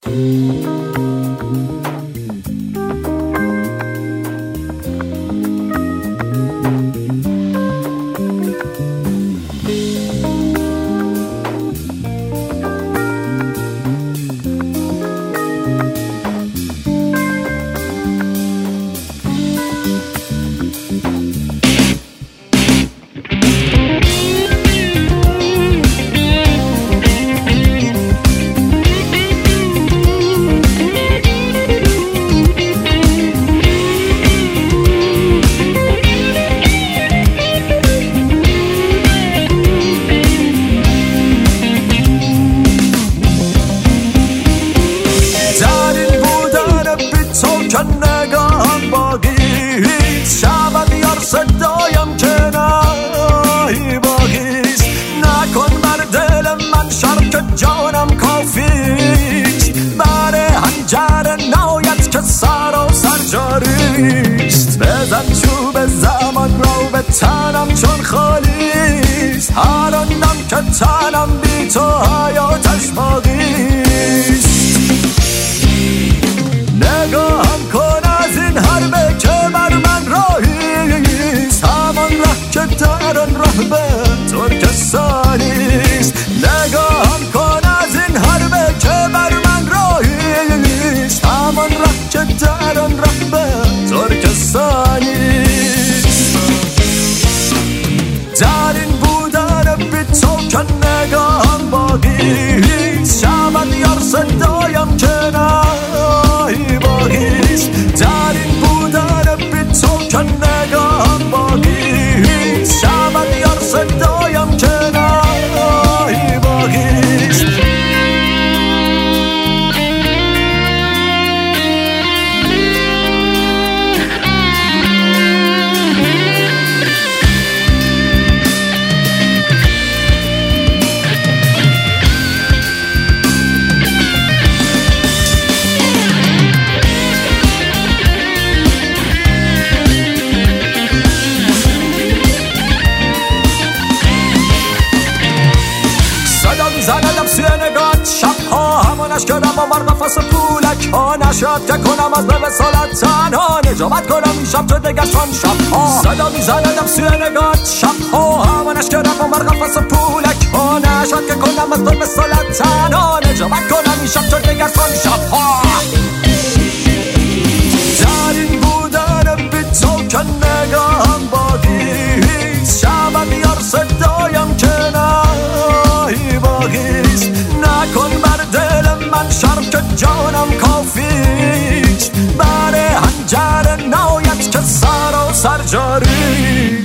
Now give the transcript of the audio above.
نگاهم باقیست، شب بیار صدایم که نهی باقیست. نکن بر دل من شر که جانم کافیست، بر هنجر نایت که سر و سر جاریست. بزن چوب زمان را به تنم چون خالیست، هر آنم که تنم بی تو حیاتش باقیست. نگاهم کن از این حربه که بر من راهیست، همان ره که در آن ره به ترکستانیست. نگاهم کن از این حربه که بر من راهیست، همان ره که در آن ره به ترکستانیست. در این بودن بی تو که نگاهم باقیست، شب یار صدایم که نهی باقیست. در این بودن بی تو که نگاهم باقیست، شب یار صدایم که نهی باقیست. زندم سوی نگات شبها همانش کردم با من قفص پولک ها نشد که کنم از به وصالت تنها نجابت کنم این شب تو دگرسان شبها. صدا میزندم سوی نگات شبها همانش کردم با من قفص پولک ها نشد که کنم از به وصالت تنها نجابت کنم این شب تو دگرسان شبها. در این بودن بی تو که نگاهم باقیست، شب بیار صدایم که نهی باقیست. نکن بر دل من شر که جانم کافیست، بر هنجر نایت که سر و سر جاریست.